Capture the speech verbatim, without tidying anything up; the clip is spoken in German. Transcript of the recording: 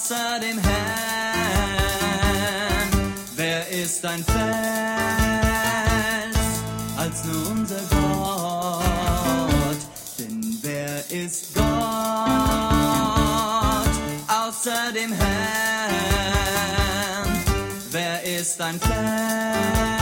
außer dem Herrn? Wer ist ein Fels als nur unser Gott? Denn wer ist Gott außer dem Herrn? Wer ist ein Fels